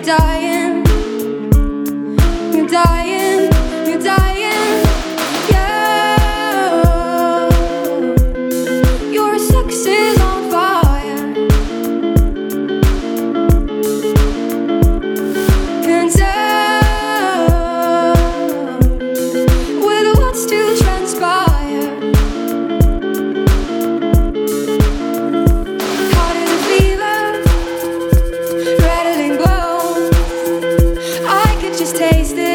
dying, you're dying, you're dying, yeah. Your sex is on fire, can tell with what's to transpire. Heart is a fever, rattling bones. I could just taste it.